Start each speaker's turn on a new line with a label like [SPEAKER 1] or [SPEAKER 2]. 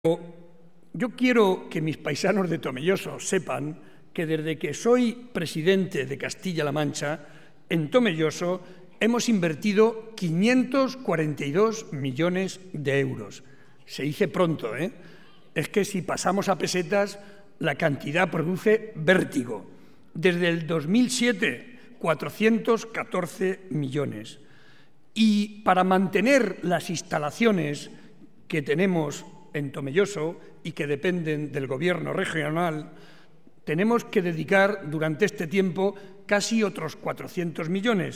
[SPEAKER 1] Yo quiero que mis paisanos de Tomelloso sepan que desde que soy presidente de Castilla-La Mancha, en Tomelloso hemos invertido 542 millones de euros. Se dice pronto, ¿eh? Es que si pasamos a pesetas, la cantidad produce vértigo. Desde el 2007, 414 millones. Y para mantener las instalaciones que tenemos en Tomelloso y que dependen del Gobierno regional, tenemos que dedicar durante este tiempo casi otros 400 millones.